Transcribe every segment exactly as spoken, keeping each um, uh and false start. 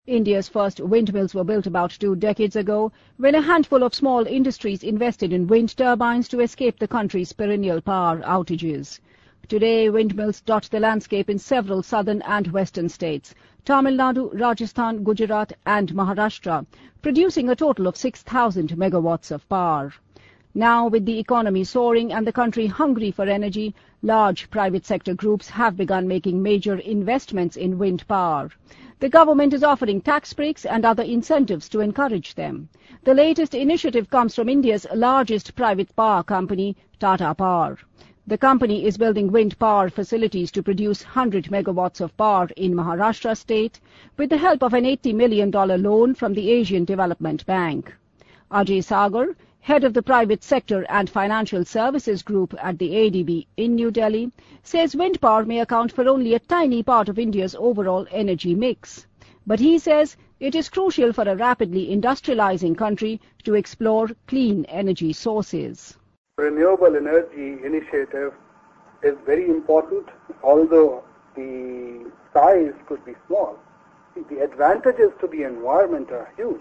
India's first windmills were built about two decades ago, when a handful of small industries invested in wind turbines to escape the country's perennial power outages. Today, windmills dot the landscape in several southern and western states, Tamil Nadu, Rajasthan, Gujarat and Maharashtra, producing a total of six thousand megawatts of power. Now, with the economy soaring and the country hungry for energy, large private sector groups have begun making major investments in wind power. The government is offering tax breaks and other incentives to encourage them. The latest initiative comes from India's largest private power company, Tata Power. The company is building wind power facilities to produce one hundred megawatts of power in Maharashtra state with the help of an eighty million dollars loan from the Asian Development Bank. Ajay Sagar, head of the private sector and financial services group at the A D B in New Delhi, says wind power may account for only a tiny part of India's overall energy mix. But he says it is crucial for a rapidly industrializing country to explore clean energy sources. Renewable energy initiative is very important, although the size could be small. The advantages to the environment are huge.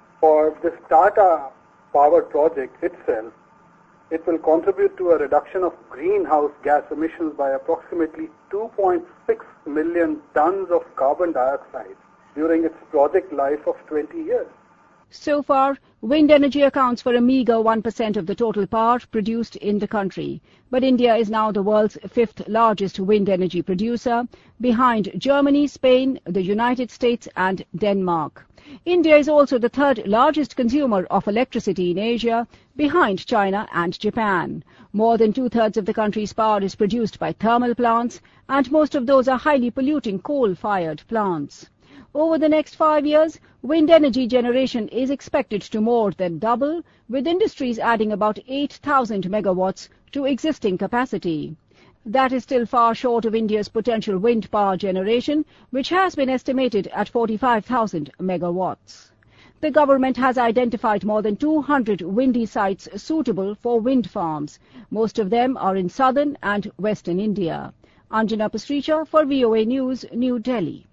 For this Tata Power project itself, it will contribute to a reduction of greenhouse gas emissions by approximately two point six million tons of carbon dioxide during its project life of twenty years. So far, wind energy accounts for a meager one percent of the total power produced in the country. But India is now the world's fifth largest wind energy producer, behind Germany, Spain, the United States and Denmark. India is also the third largest consumer of electricity in Asia, behind China and Japan. More than two-thirds of the country's power is produced by thermal plants, and most of those are highly polluting coal-fired plants. Over the next five years, wind energy generation is expected to more than double, with industries adding about eight thousand megawatts to existing capacity. That is still far short of India's potential wind power generation, which has been estimated at forty-five thousand megawatts. The government has identified more than two hundred windy sites suitable for wind farms. Most of them are in southern and western India. Anjana Pasricha for V O A News, New Delhi.